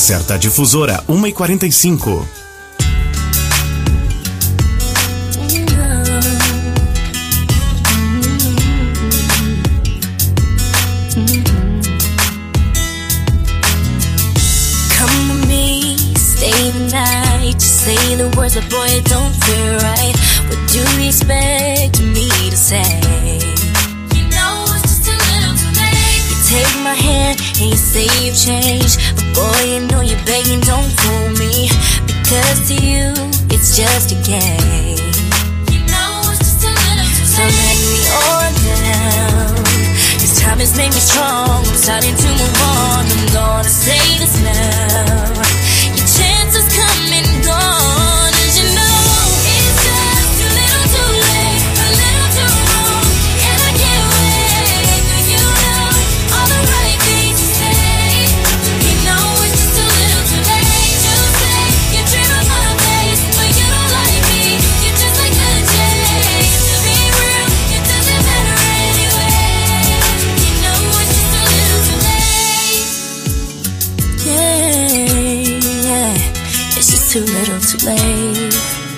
certa difusora 1h45. Say the words, but boy, it don't feel right. What do you expect me to say? You know it's just a little too late. You take my hand and you say you've changed, but boy, you know you're begging, don't fool me. Because to you, it's just a game. You know it's just a little too late. So let me on down. This time has made me strong. I'm starting to move on. I'm gonna say this now. Your chances come and go. Too little, too late.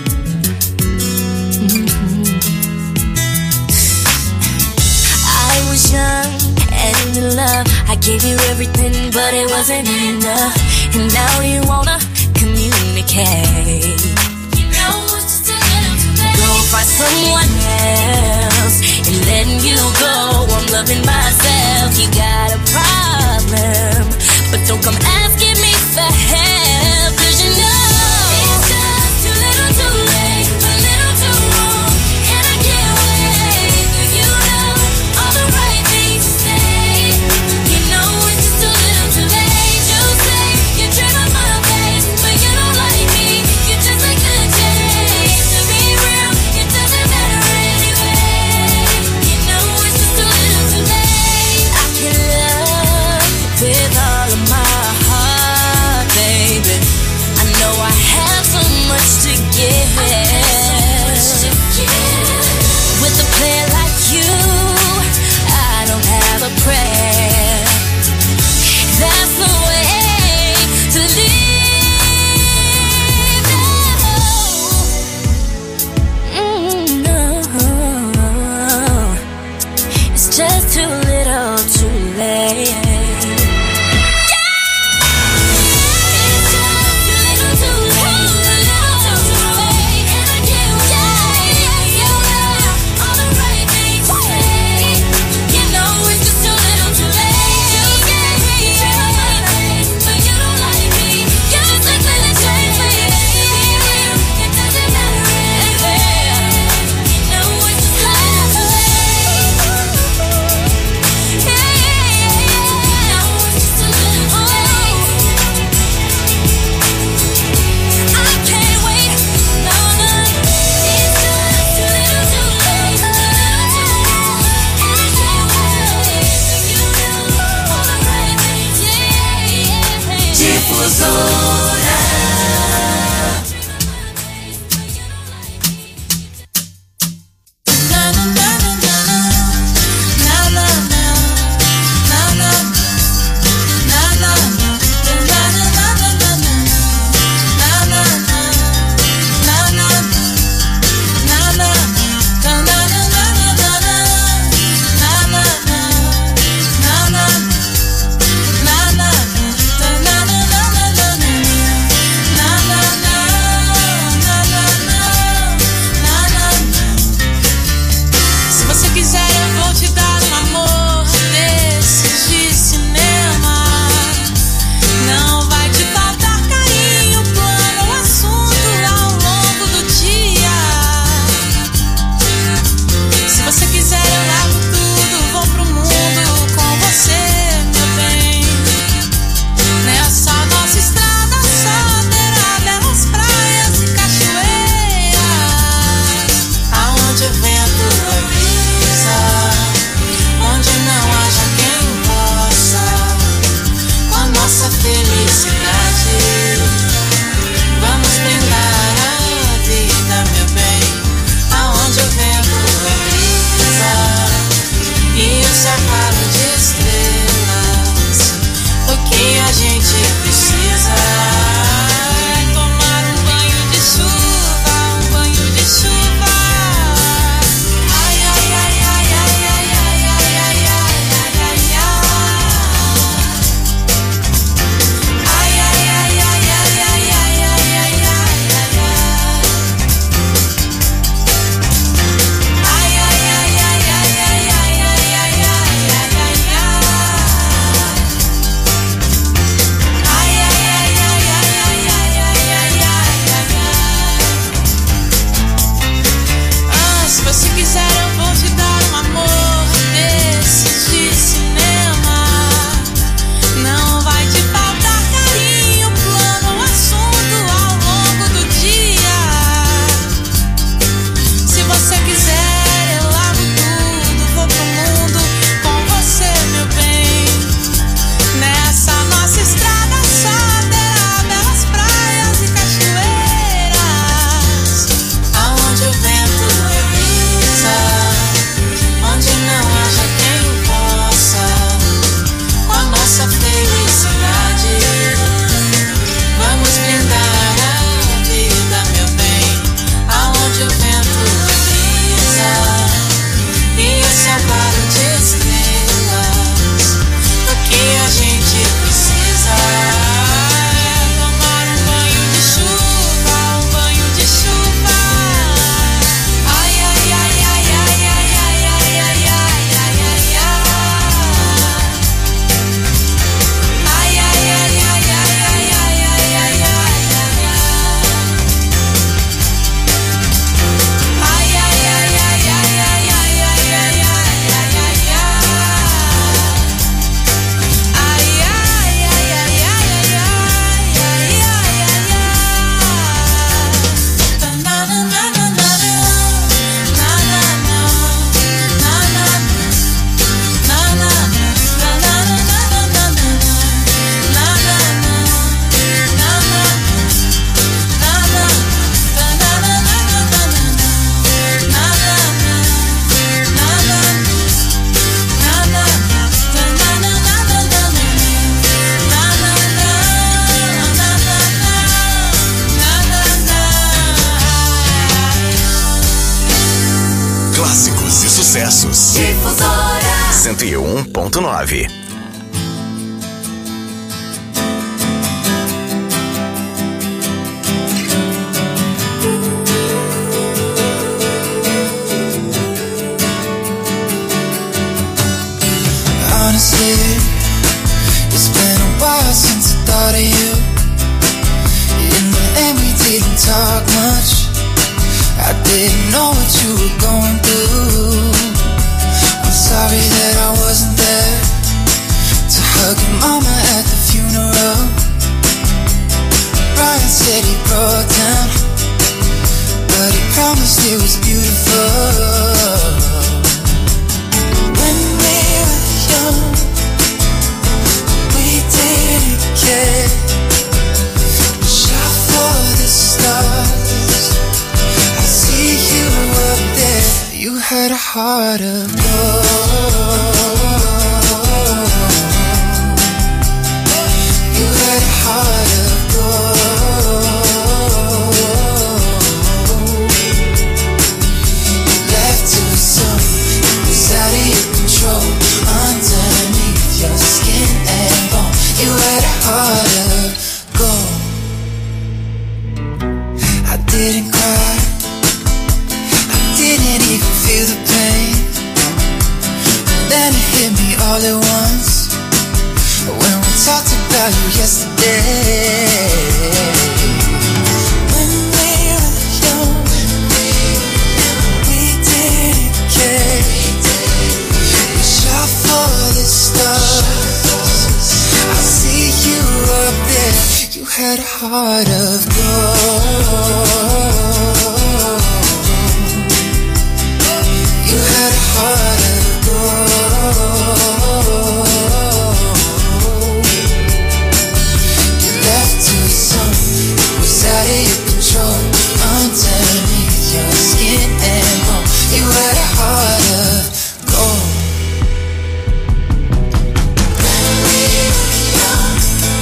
I was young and in love. I gave you everything, but it wasn't enough. And now you wanna communicate. You know it's just a little too late. Go find someone else and letting you go. I'm loving myself. You got a problem, but don't come asking me for help. 'Cause you know Passos. Difusora 101.9. Honestly, it's been a while since I thought of you. In the end we didn't talk much. I didn't know what you were going through. I'm sorry that I wasn't there to hug your mama at the funeral. Brian said he broke down, but he promised it was beautiful. When we were young, we didn't care. Shot for the stars. I see you up there. You had a heart of gold. You had a heart of gold. You left too soon. It was out of your control. Underneath your skin and bone, you had a heart of gold. I didn't cry, I didn't even feel the pain. Then it hit me all at once when we talked about you yesterday. When we were young, we didn't care. We shot for the stars. I see you up there. You had a heart of gold. You had a heart of gold. You left too soon. It was out of your control. Underneath your skin and bone, you had a heart of gold. When we were young,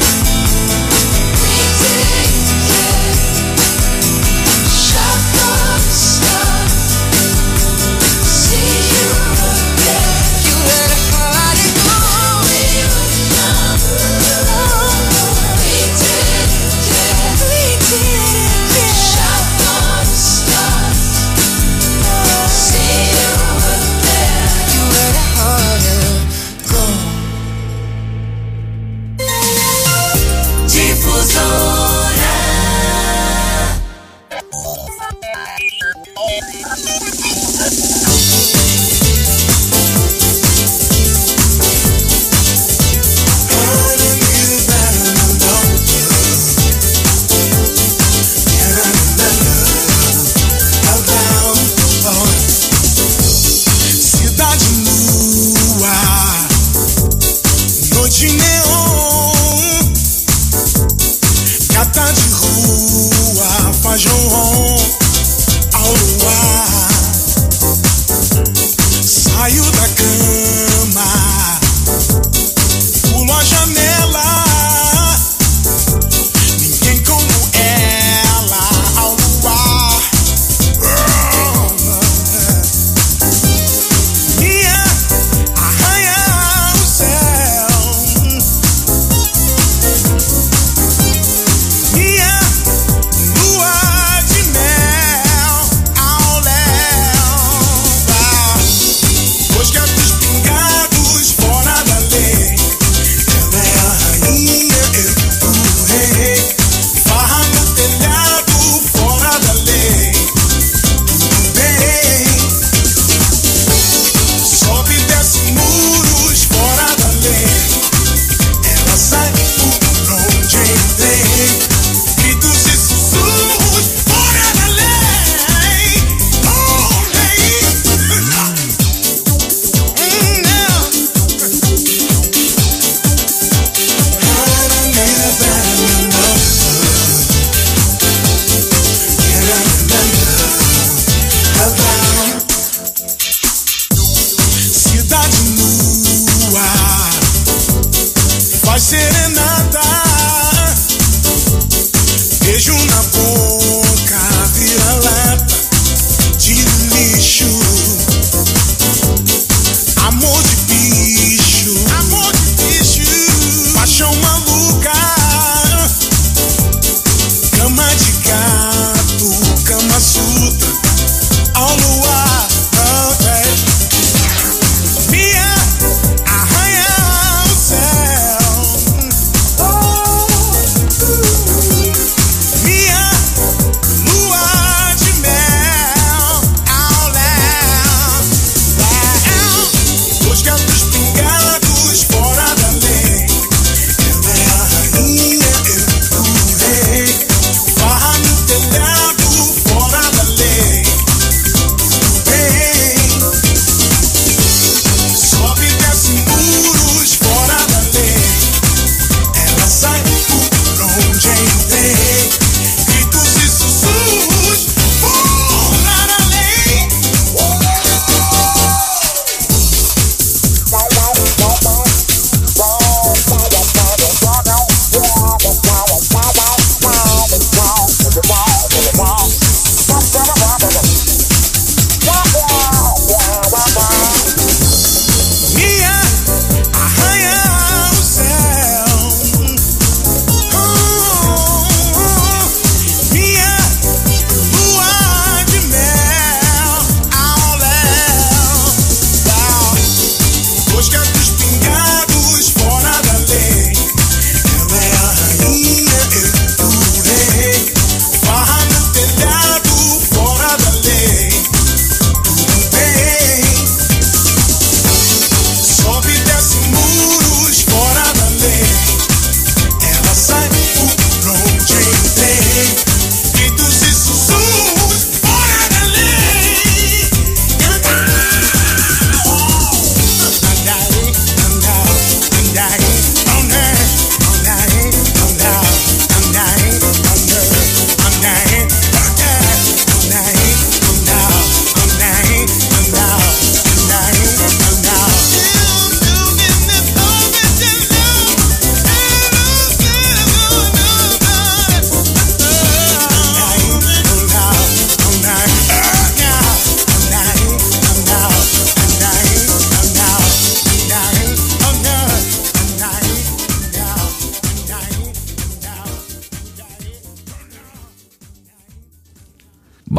we didn't care. Shot for the stars. See you up there. You had a heart of gold. We were young, we didn't care. We didn't care. Shot for the stars. See you up there. You had a heart of gold. Difusora. Cidade nua, noite neon, gata de rua, faz ronron ao luar. Saio da cama, pulo a janela. Ninguém como ela ao luar. Minha arranha o céu. Minha lua de mel ao léu. Os gatos pingados fora da lei. Ela é a rainha, eu o rei. Farra no telhado fora da lei. Tudo bem. Sobe e desce muros fora da lei. Ela sai por onde tem. Gritos e sussurros fora da lei. Oh, lei. Não. Cidade nua, faz serenata. Beijo na boca, vira lata de lixo.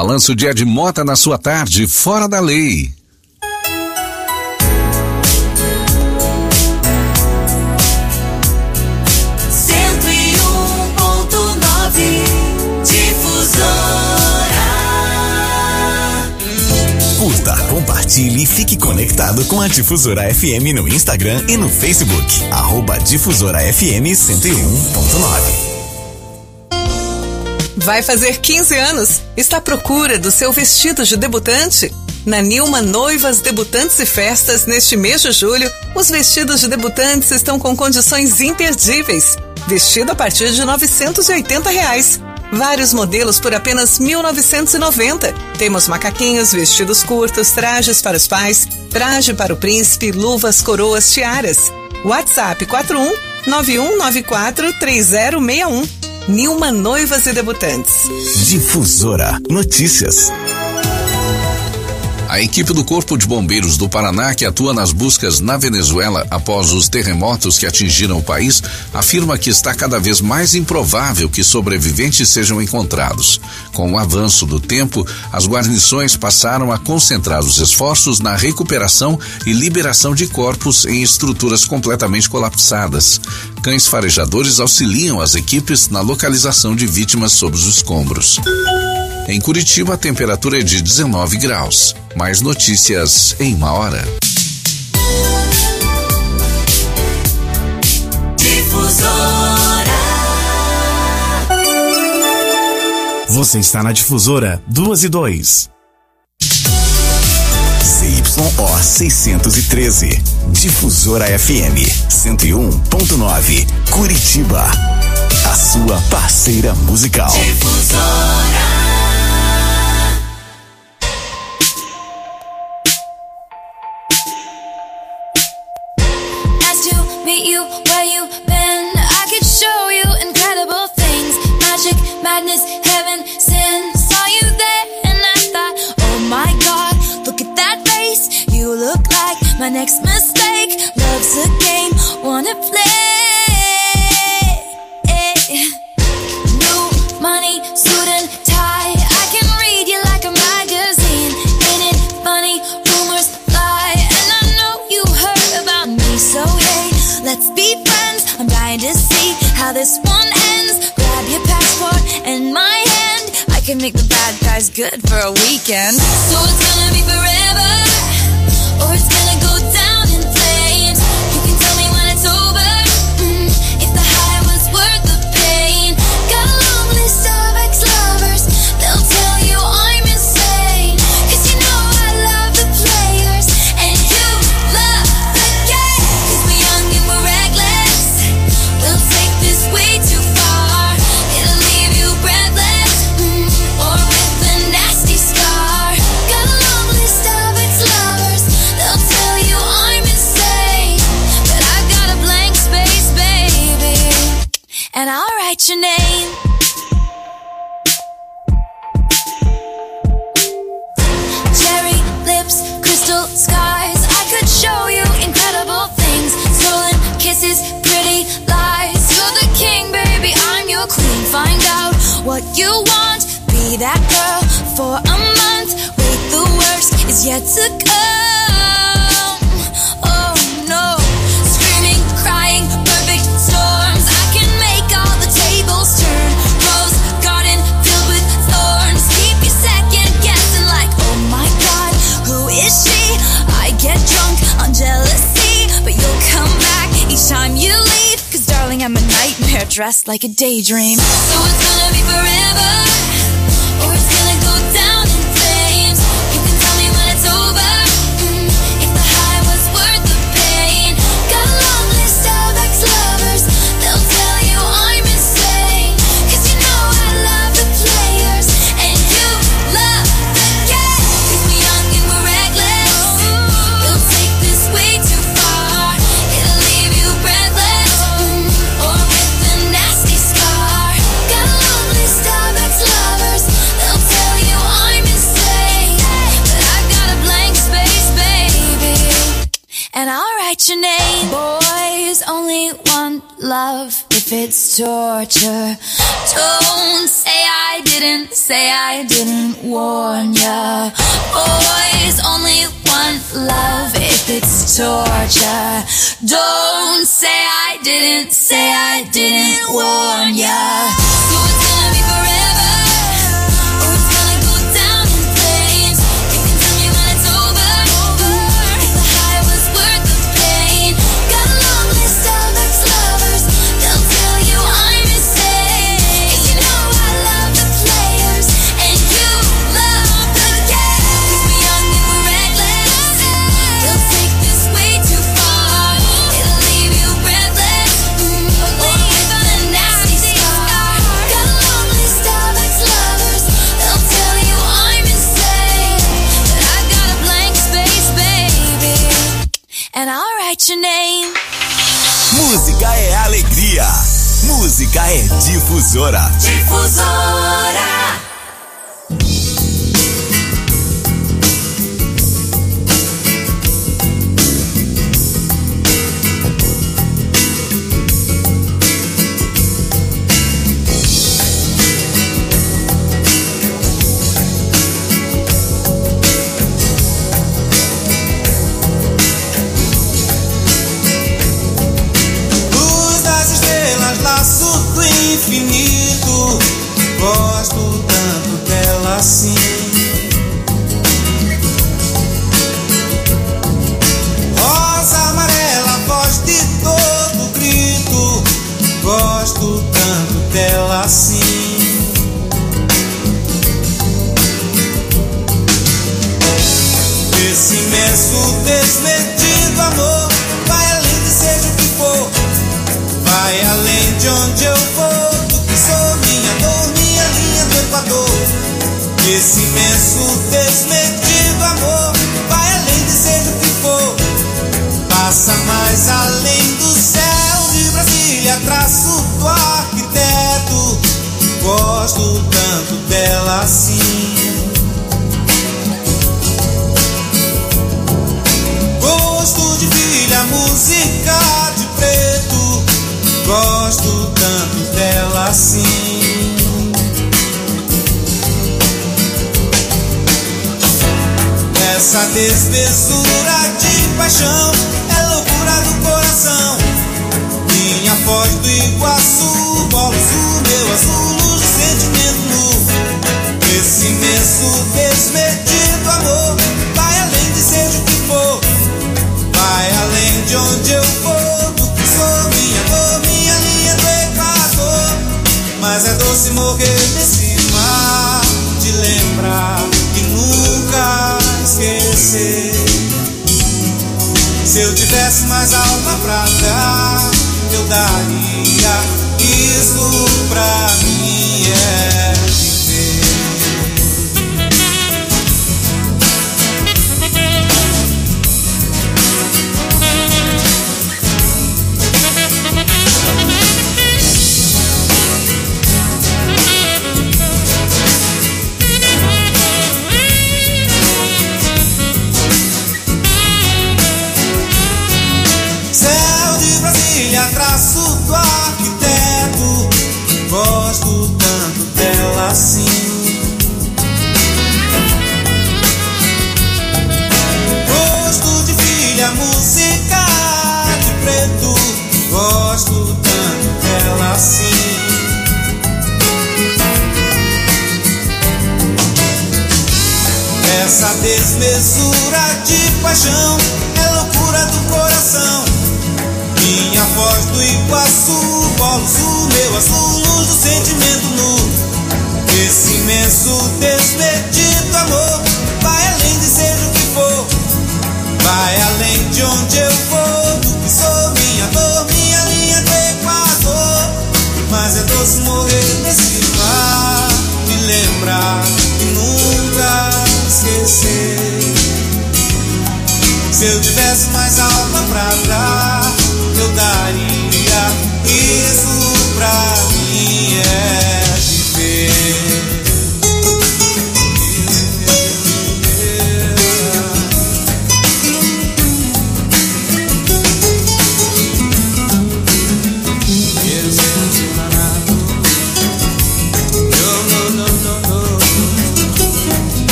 Balanço de Ed Mota na sua tarde, Fora da Lei. Curta, compartilhe e fique conectado com a Difusora FM no Instagram e no Facebook. @Difusora FM 101.9. Vai fazer 15 anos? Está à procura do seu vestido de debutante? Na Nilma Noivas, Debutantes e Festas, neste mês de julho, os vestidos de debutantes estão com condições imperdíveis. Vestido a partir de R$ 980. Vários modelos por apenas R$ 1.990. Temos macaquinhos, vestidos curtos, trajes para os pais, traje para o príncipe, luvas, coroas, tiaras. WhatsApp 41 9194 3061. Nilma Noivas e Debutantes. Difusora Notícias. A equipe do Corpo de Bombeiros do Paraná, que atua nas buscas na Venezuela após os terremotos que atingiram o país, afirma que está cada vez mais improvável que sobreviventes sejam encontrados. Com o avanço do tempo, as guarnições passaram a concentrar os esforços na recuperação e liberação de corpos em estruturas completamente colapsadas. Cães farejadores auxiliam as equipes na localização de vítimas sob os escombros. Em Curitiba, a temperatura é de 19 graus. Mais notícias em uma hora. Difusora. Você está na Difusora 2 e 2. ZYO 613. Difusora FM 101.9. Curitiba. A sua parceira musical. Difusora. Meet you where you been. I could show you incredible things. Magic, madness, heaven, sin. Saw you there and I thought, oh my God, look at that face. You look like my next mistake. Love's a game, wanna play. New money, suit and tie. I can read you like a magazine. Ain't it funny? Rumors fly, and I know you heard about me, so hey, let's be friends. I'm dying to see how this one ends. Grab your passport and my hand. I can make the bad guys good for a weekend. So it's gonna be forever, or it's gonna go down in flames. You can tell me when it's over, if the high was worth the pain. Got a long list of ex-lovers. They'll tell you I'm insane, 'cause you know I love the players and you love the game. 'Cause we're young and we're reckless. We'll take this way too far. It'll leave you breathless, or with a nasty scar. Got a long list of ex-lovers. They'll tell you I'm insane, but I've got a blank space, baby, and I'll write your name. Cherry lips, crystal skies. I could show you incredible things. Stolen kisses, pretty lies. You're the king, baby, I'm your queen. Find out what you want. Be that girl for a month. Wait, the worst is yet to come. Oh no. Screaming, crying, perfect storms. I can make all the tables turn. Rose garden filled with thorns. Keep you second guessing like, oh my God, who is she? I get drunk on jealousy, but you'll come back each time you leave. 'Cause darling, I'm a nightmare dressed like a daydream. So it's gonna be forever, or it's gonna go down in flames. You can tell me when it's over, if the high was worth the pain. Got a long list of ex-lovers. They'll tell you I'm insane, 'cause you know I love the players and you love the game. 'Cause we're young and we're reckless. We'll take this way too far. It'll leave you breathless, or with a nasty scar. Got a long list of ex-lovers. They'll tell you I'm insane, but I've got a blank space, baby, and I'll write your name. Boys Boys only want love if it's torture. Don't say I didn't warn ya. Boys only want love if it's torture. Don't say I didn't warn ya. So it's gonna be forever, or it's gonna go down in flames. You can tell me when it's over. The high was worth the pain. Got a long list of ex-lovers, they'll tell you I'm insane. You know I love the players, and you love the game. 'Cause we're young and we're reckless, they'll take this way too far. It'll leave you breathless, or even a nasty scar. Got a long list of ex-lovers, they'll tell you I'm insane. But I got a blank space, baby, and I'll write your name. Música é alegria. Música é Difusora. Difusora. Luz das estrelas, laço do infinito. Gosto tanto dela assim. Rosa amarela, voz de todo grito. Gosto tanto dela assim. Esse imenso desmedido amor vai além de seja o que for. Vai além de onde eu vou, do que sou, minha dor, minha linha do Equador. Esse imenso desmedido amor vai além de seja o que for. Passa mais além do céu de Brasília, traço do arquiteto. Gosto tanto dela assim. Gosto de filha, música de preto. Gosto tanto dela assim. Essa desmesura de paixão é loucura do coração. Minha voz do Iguaçu, bolos o meu azul, luz de sentimento nu. Esse imenso desmedido amor vai além de seja o que for. Vai além de onde eu vou, do que sou, minha dor, minha linha do Equador. Mas é doce morrer nesse mar, de lembrar e nunca esquecer. Se eu tivesse mais alma pra dar, eu daria. Isso pra mim é viver. Céu de Brasília, traço do arquiteto. Gosto tanto dela assim. Gosto de filha, música de preto. Gosto tanto dela assim. Essa desmesura de paixão é loucura do coração. Minha voz do Iguaçu, bolos o meu azul, luz do sentimento nu. Esse imenso desmedido amor vai além de seja o que for. Vai além de onde eu vou, do que sou, minha dor, minha linha do Equador. Mas é doce morrer nesse mar, me lembrar e nunca esquecer. Se eu tivesse mais alma pra dar, eu daria. Isso pra mim é viver.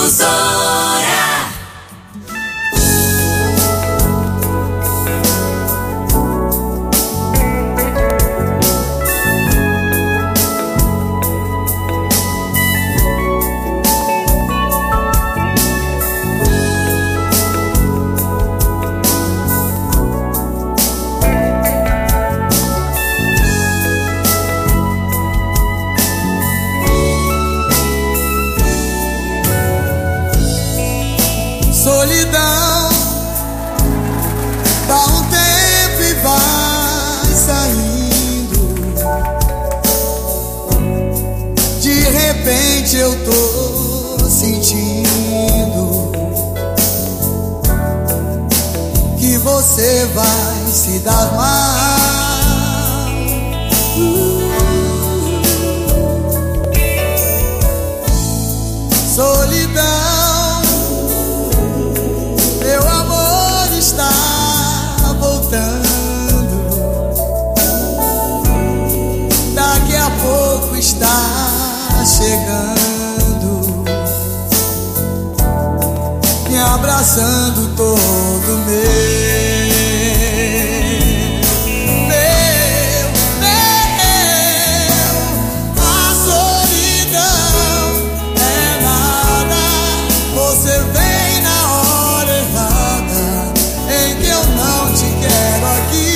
Difusora. Solidão, dá um tempo e vai saindo. De repente eu tô sentindo que você vai se dar mal. Solidão, meu amor está voltando. Daqui a pouco está chegando, me abraçando todo A solidão é nada, você vem na hora errada, em que eu não te quero aqui.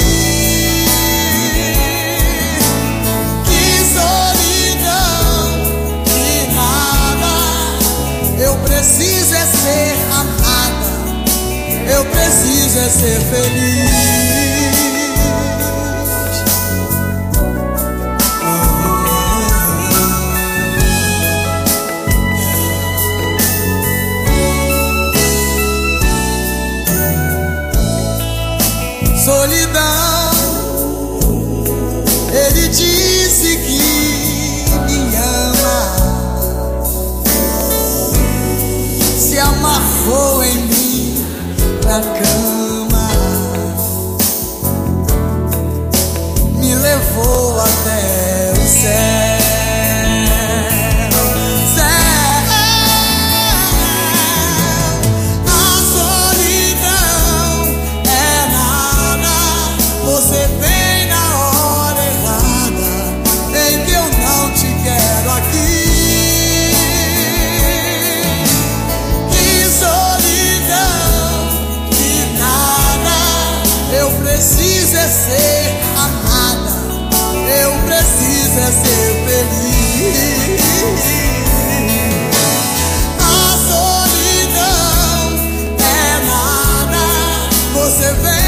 Que solidão, que nada, eu preciso é ser amada, eu preciso é ser feliz. Solidão, ele disse que me ama, se amarrou em mim na cama, me levou até o céu. Você vem na hora errada, em que eu não te quero aqui. Que solidão, que nada, eu preciso é ser amada, eu preciso é ser feliz. A solidão é nada, você vem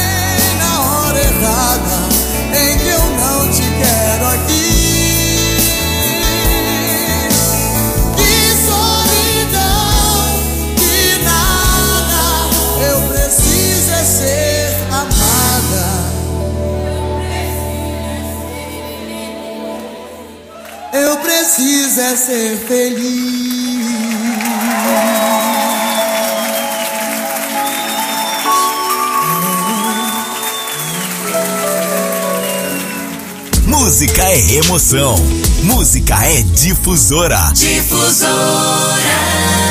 errada, em que eu não te quero aqui. Que solidão, que nada, eu preciso é ser amada. Eu preciso é ser feliz. Música é emoção. Música é Difusora. Difusora.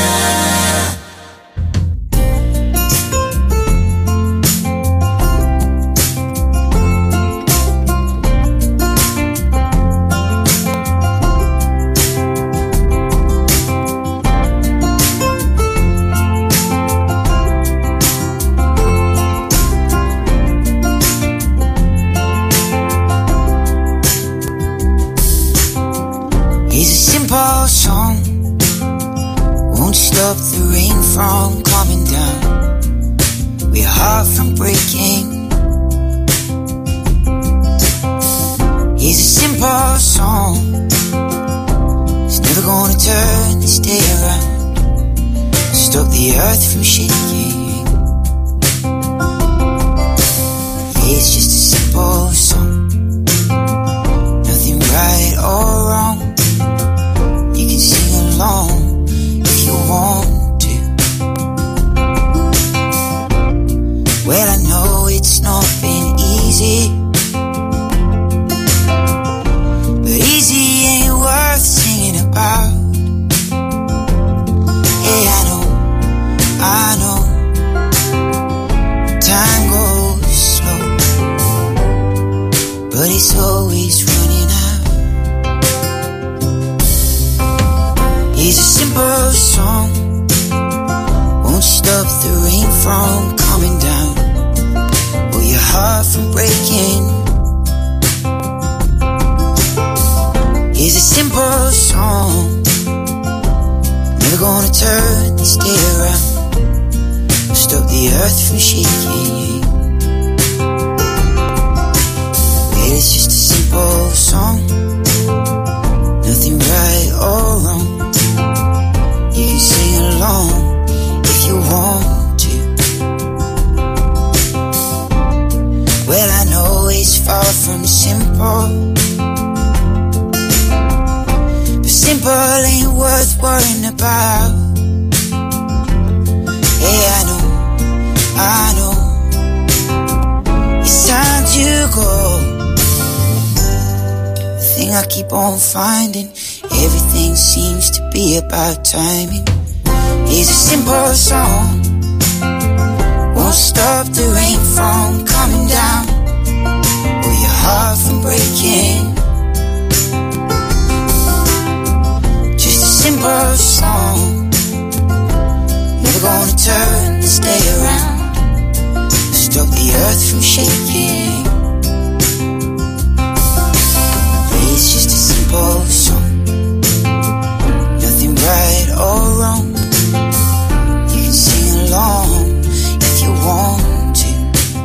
Song won't stop the rain from coming down, we're heart from breaking. It's a simple song, it's never gonna turn this day around, stop the earth from shaking. It's just a simple song, nothing right or wrong. You can sing along if you want to. Well, I know it's not been easy, but easy ain't worth singing about. Yeah, I stop the rain from coming down, or your heart from breaking. Here's a simple song, never gonna turn this day around, or stop the earth from shaking. Well, it's just a simple song, nothing right or wrong. You can sing along if you want to. Well, I know it's far from simple, but simple ain't worth worrying about. Hey, I know, it's time to go. The thing I keep on finding, everything seems to be about timing. It's a simple song, won't stop the rain from coming down, or your heart from breaking. Just a simple song, never gonna turn this day around, stop the earth from shaking. It's just a simple song, nothing right or wrong. You can sing along if you want to.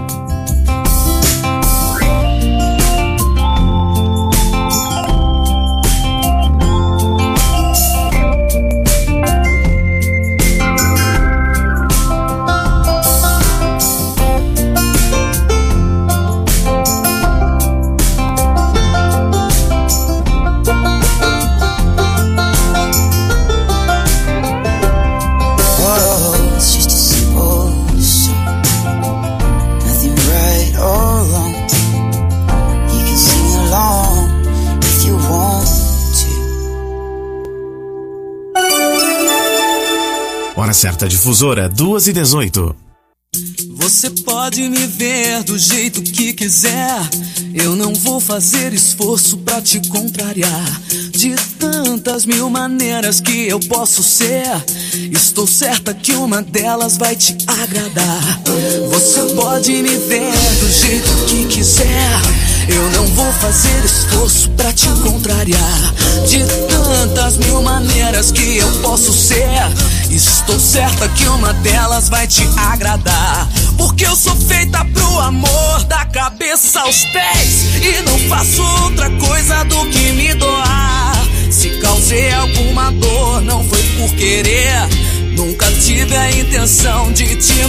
Hora certa difusora, 2h18. Você pode me ver do jeito que quiser, eu não vou fazer esforço pra te contrariar. De tantas mil maneiras que eu posso ser, estou certa que uma delas vai te agradar. Você pode me ver do jeito que quiser, eu não vou fazer esforço pra te contrariar. De tantas mil maneiras que eu posso ser, estou certa que uma delas vai te agradar. Porque eu sou feita pro amor, da cabeça aos pés, e não faço outra coisa do que me doar. Se causei alguma dor, não foi por querer, nunca tive a intenção de te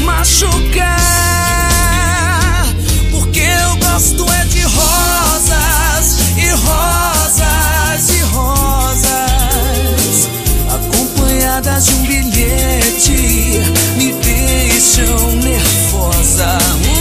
machucar. Porque eu gosto é de rosas, e rosas, e rosas, acompanhadas de um bilhete, me deixam nervosa.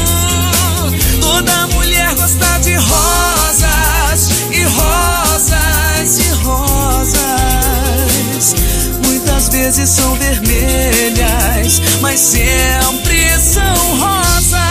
Toda mulher gosta de rosas, e rosas, e rosas, muitas vezes são vermelhas, mas sempre são rosas.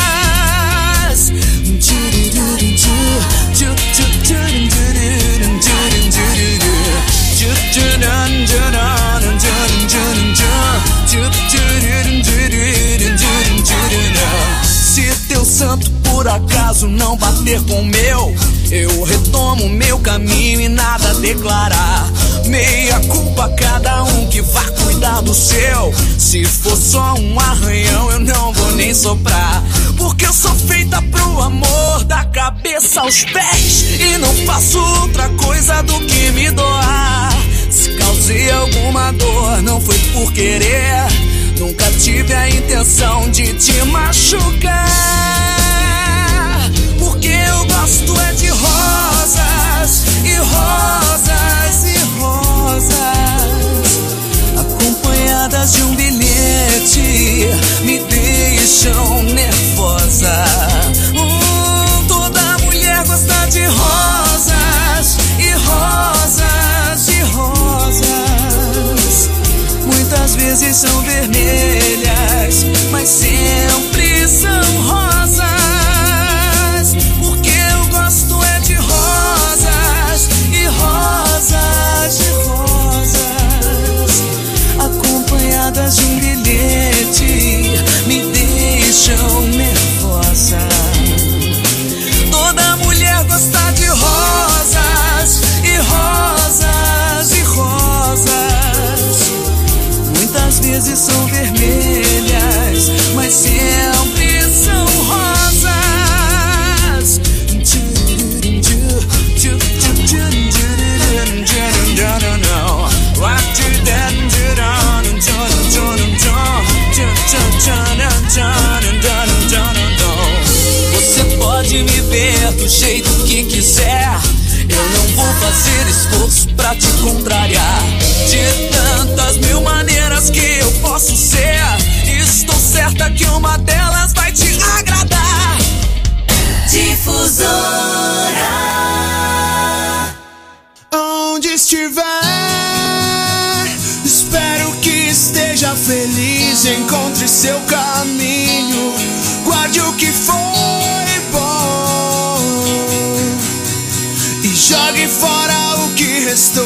Se teu santo por acaso não bater com o meu, eu retomo meu caminho e nada a declarar. Meia culpa cada um que vá cuidar do seu. Se for só um arranhão eu não vou nem soprar. Porque eu sou feita pro amor, da cabeça aos pés, e não faço outra coisa do que me doar. Se causei alguma dor, não foi por querer, nunca tive a intenção de te machucar. Porque eu gosto é de rosas, e rosas, e rosas, acompanhadas de um bilhete, me deixam nervosa. Toda mulher gosta de rosas, e rosas, e rosas, muitas vezes são vermelhas, mas sempre são fazer esforço pra te contrariar. De tantas mil maneiras que eu posso ser, estou certa que uma delas vai te agradar. Difusora. Onde estiver, espero que esteja feliz. Encontre seu caminho, guarde o que foi bom e jogue fora o que restou.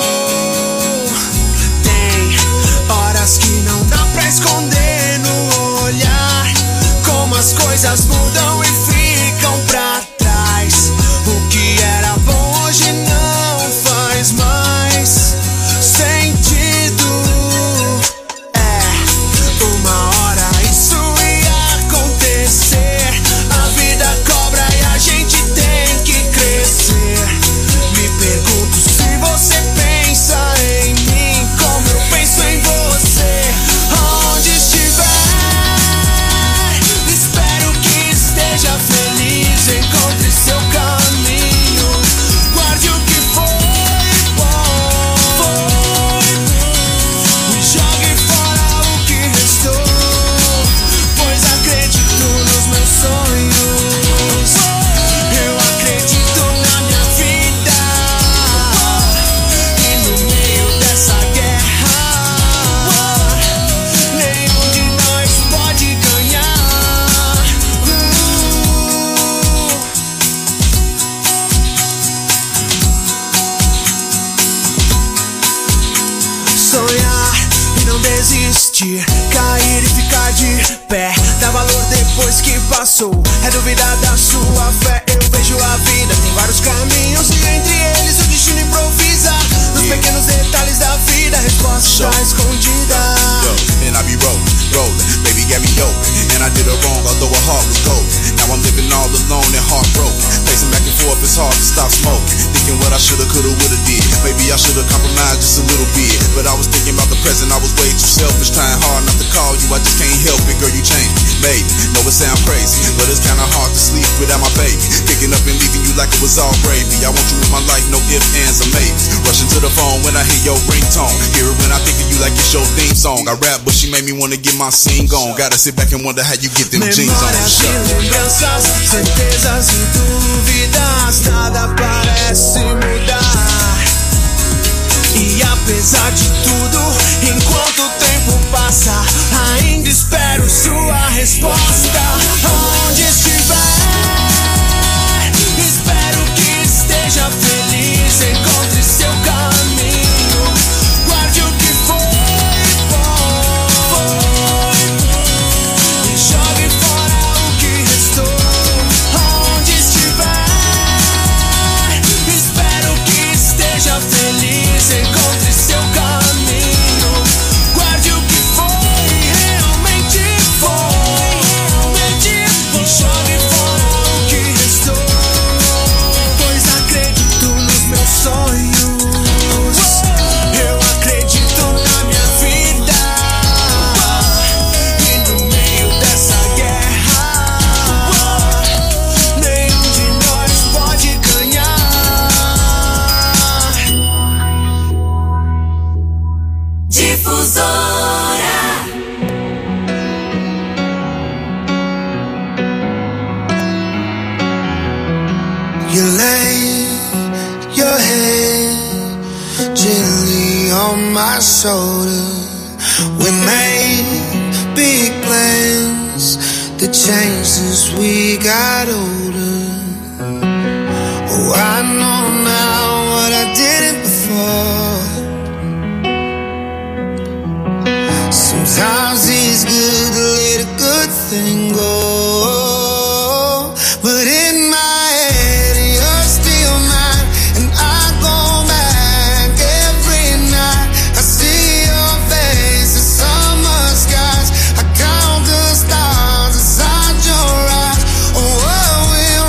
Tem horas que não dá pra esconder no olhar como as coisas mudam e ficam pra trás. O que era bom hoje não faz mais sentido. Uma hora isso ia acontecer. A vida cobra e a gente tem que crescer. Me pergunto se você pensa em mim como eu penso em você. Onde estiver, espero que esteja feliz. Encontre seu caminho, guarde o que foi bom e jogue fora o que restou, pois acredito nos meus sonhos. Eu acredito na minha vida, e no meio dessa guerra nenhum de nós pode ganhar. Sonhar e não desistir, cair e ficar de pé, dá valor depois que passou, é duvidar da sua fé. Eu vejo a vida, tem vários caminhos e entre eles o destino improvisa. Nos pequenos detalhes da vida, a resposta está escondida. And I be rolling, baby got me open. And I did her wrong, although her heart was golden. Now I'm living all alone and heartbroken. Pacing back and forth, it's hard to stop smoking. Thinking what I shoulda, coulda, woulda did. Maybe I shoulda compromised just a little bit. But I was thinking about the present, I was way too selfish. Trying hard not to call you, I just can't help it. Girl, you changed me, maybe. Know it sound crazy, but it's kinda hard to sleep without my baby. Picking up and leaving you like it was all gravy. I want you in my life, no ifs, ands, or maybes. Rushing to the phone when I hear your ringtone. Hear it when I think of you like it's your theme song. I rap, but she made me wanna get my scene gone. Gotta sit back and wonder how you get them jeans on. Memórias e lembranças, certezas e dúvidas, nada parece mudar. E apesar de tudo, enquanto o tempo passa, ainda espero sua resposta. Onde estiver, espero que esteja feliz. Encontre seu caminho, guarde o que foi bom e jogue fora o que restou. Onde estiver, espero que esteja feliz. Encontre seu caminho, guarde o que foi, realmente foi, e jogue fora o que restou, pois acredito nos meus sonhos. Eu acredito na minha vida, e no meio dessa guerra nenhum de nós pode ganhar. Difusora. You lay your head gently on my shoulder. We made big plans that changed as we got older. Oh, I know now what I didn't before. Sometimes it's good to let a good thing go, but in my head you're still mine, and I go back every night. I see your face in summer skies. I count the stars inside your eyes. Oh, what will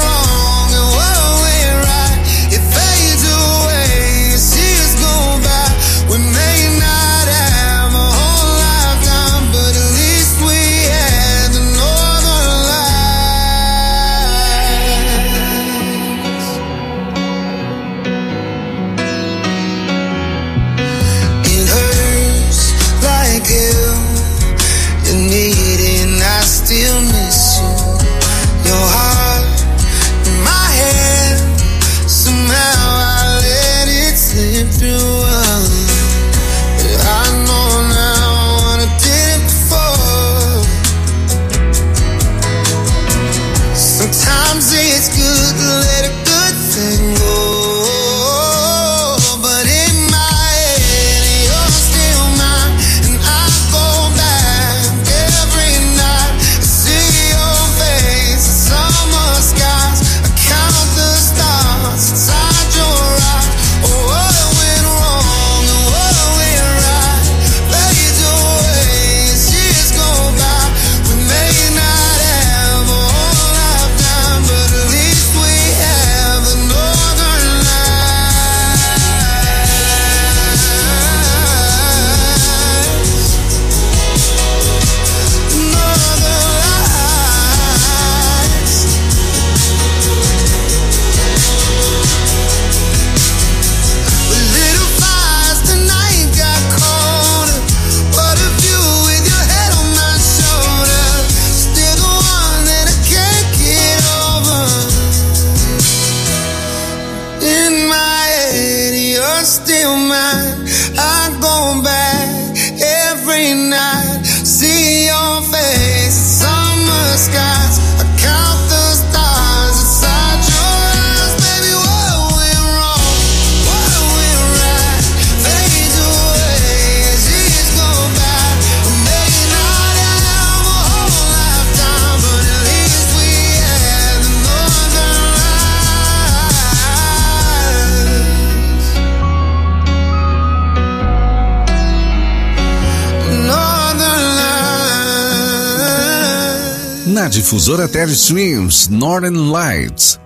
Na Difusora Terry Streams, Northern Lights.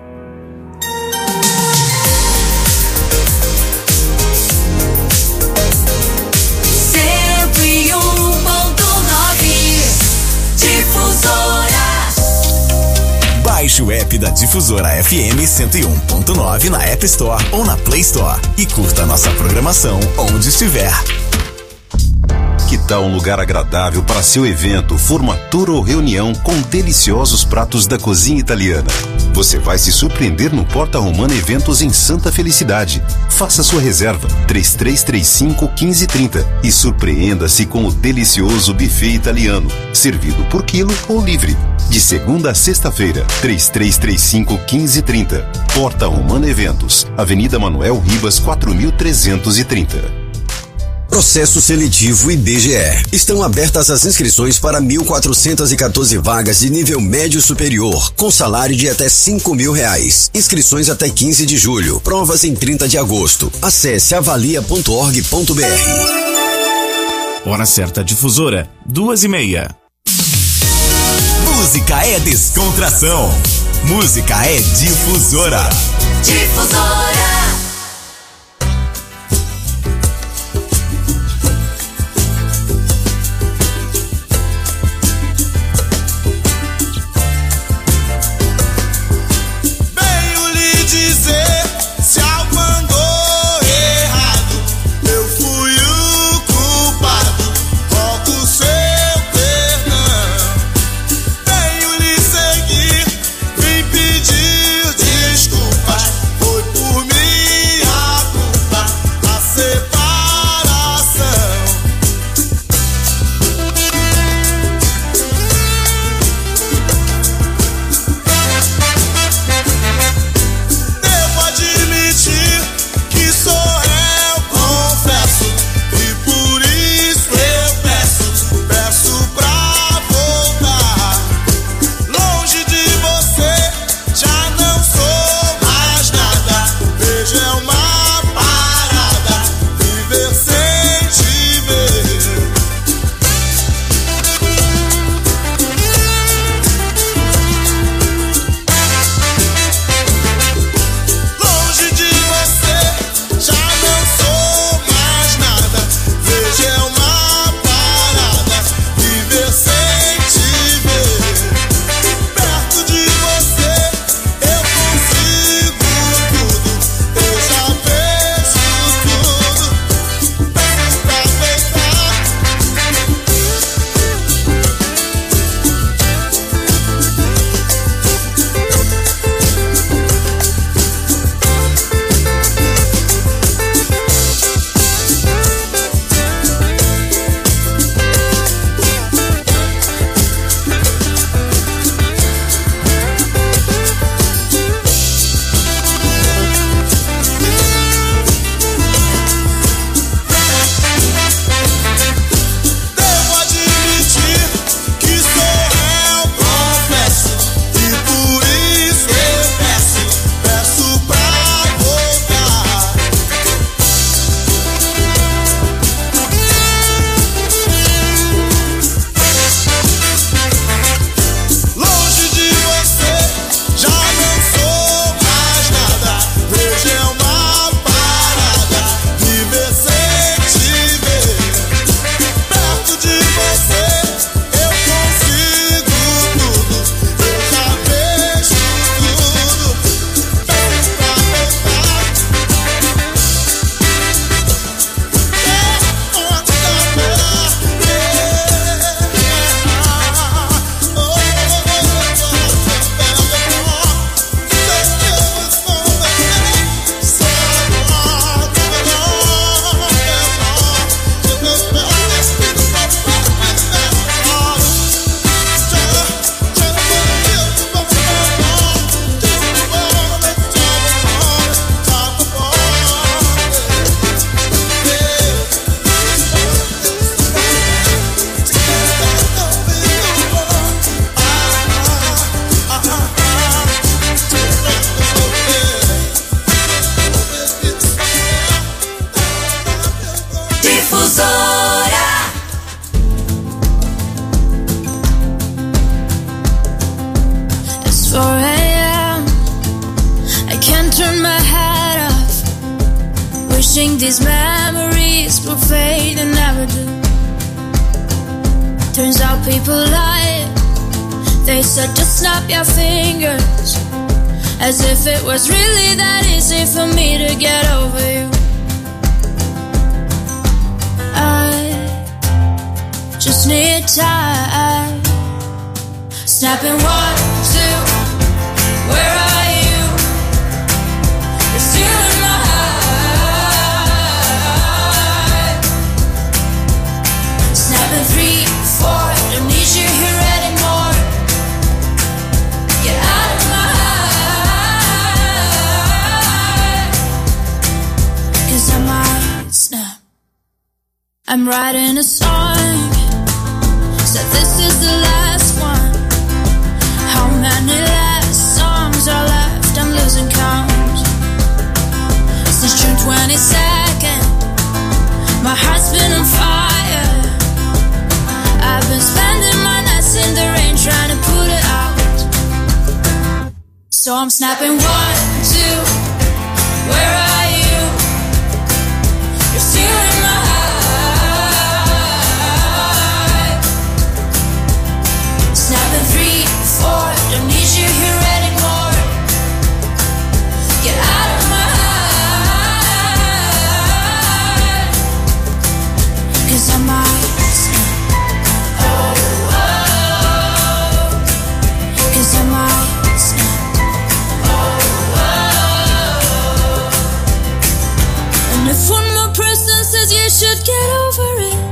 Baixe o app da Difusora FM 101.9 na App Store ou na Play Store e curta a nossa programação onde estiver. Que tal um lugar agradável para seu evento, formatura ou reunião com deliciosos pratos da cozinha italiana? Você vai se surpreender no Porta Romana Eventos em Santa Felicidade. Faça sua reserva 3335-1530 e surpreenda-se com o delicioso buffet italiano, servido por quilo ou livre. De segunda a sexta-feira, 3335-1530. Porta Romana Eventos, Avenida Manuel Ribas 4330. Processo seletivo IBGE. Estão abertas as inscrições para 1.414 vagas de nível médio superior, com salário de até R$5.000. Inscrições até 15 de julho. Provas em 30 de agosto. Acesse avalia.org.br. Hora certa Difusora, 2:30. Música é descontração. Música é Difusora. Difusora. Desculpas, foi por mim. Wishing these memories will fade and never do. Turns out people lie. They said just snap your fingers, as if it was really that easy for me to get over you. I just need time. Snapping 1, 2, where are you? You're still in my heart. Snapping 3, 4, don't need you here anymore. Get out of my heart. 'Cause I might snap. I'm writing a song, said this is the last one. How many last songs are left? I'm losing count. Since June 22nd, my heart's been on fire. I've been spending my nights in the rain trying to put it out. So I'm snapping 1, 2, where are you? You're still in my heart. Snapping 3, 4, don't need you here anymore. Get out of my heart. 'Cause I might snap. Oh, oh. 'Cause I might snap. Oh, oh. And if one more person says you should get over it,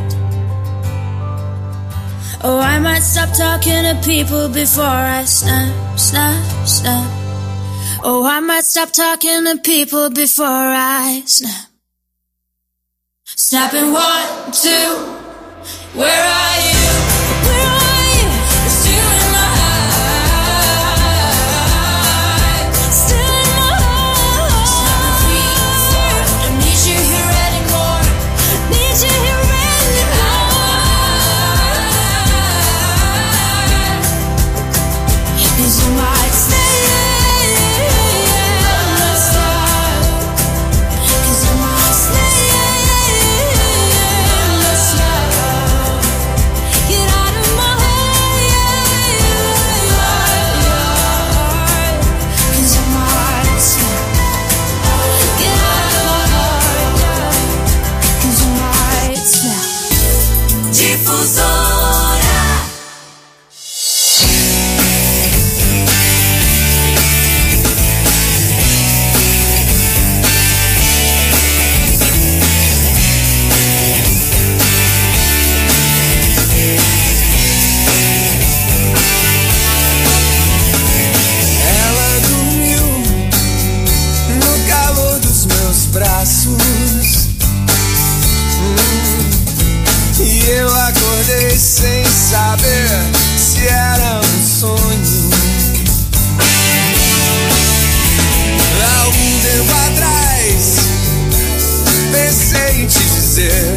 oh, I might stop talking to people before I snap, snap, snap. Oh, I might stop talking to people before I snap. Snapping 1, 2, where are you? Where are you? You're still in my heart. Still in my heart. Snapping 3, 4, don't need you here anymore. Need you here anymore. 'Cause you might stay. Sem saber se era sonho. Algum tempo atrás pensei em te dizer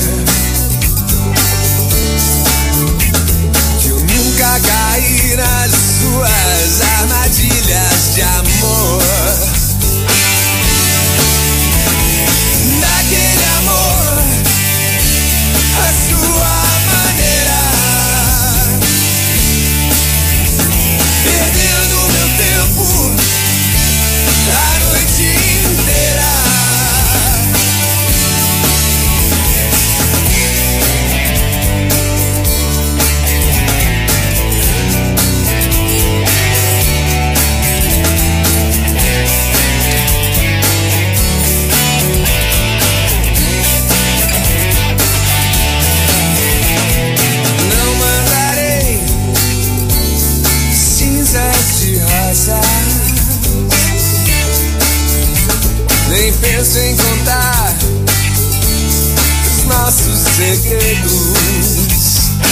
que eu nunca caí nas suas armadilhas de amor. Daquele amor, a sua maneira. Perdendo meu tempo a noite inteira. Nem penso em contar os nossos segredos.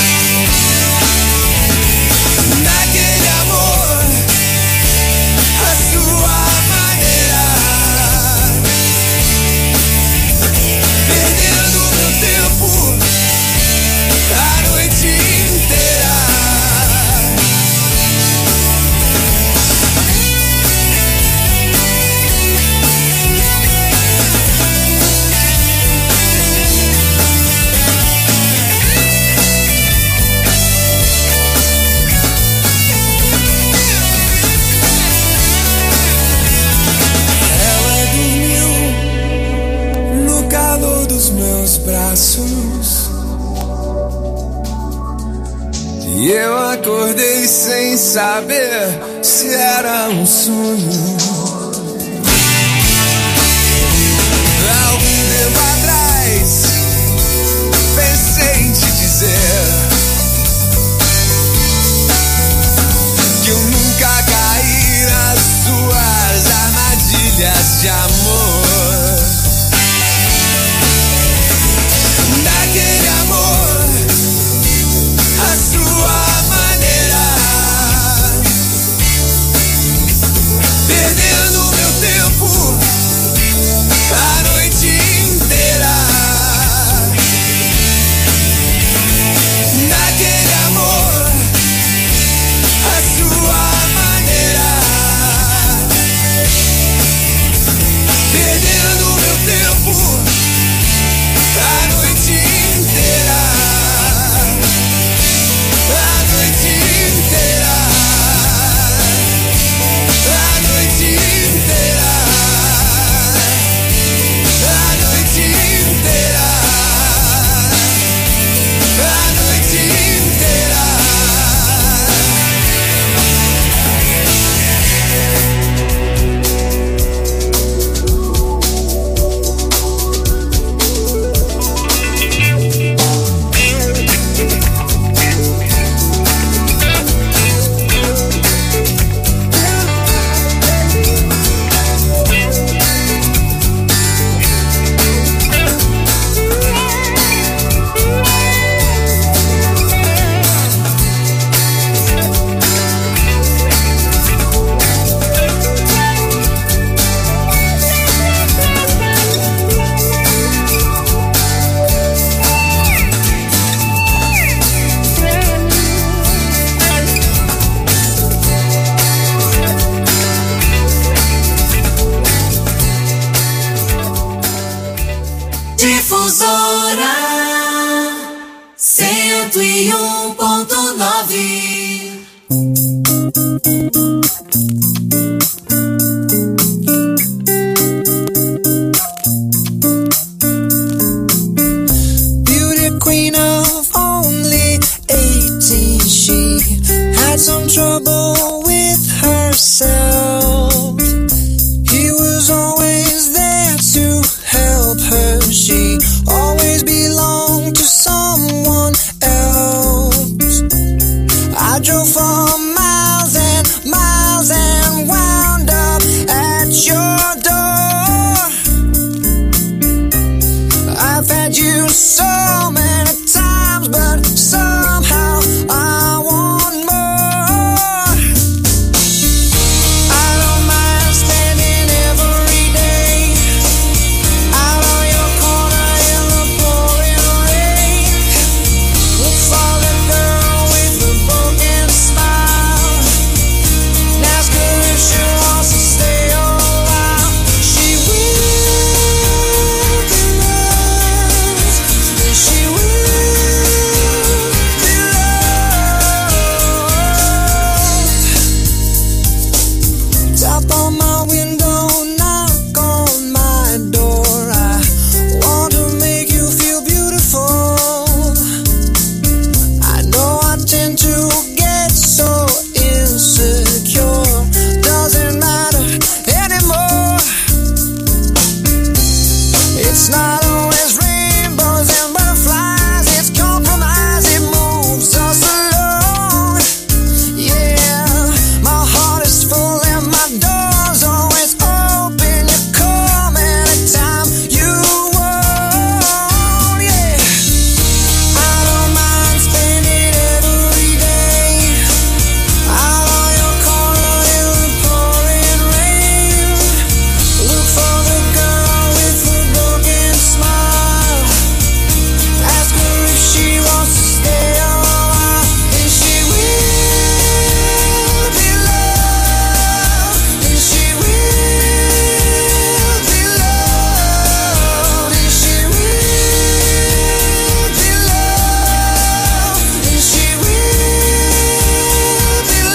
Daquele amor, a sua maneira. Perdendo meu tempo a noite inteira. sonhos. E eu acordei sem saber se era um sonho. Algum tempo atrás pensei em te dizer que eu nunca caí nas suas armadilhas de amor. Daquele amor, a sua maneira, perdendo meu tempo a noite inteira. Daquele amor, a sua maneira, perdendo meu tempo a noite inteira. A noite inteira. A noite inteira. A noite inteira. A noite inteira. Difusora 101.9. Beauty queen of only 18, she had some trouble with herself. He was always there to help her. She always belonged to someone else. I drove from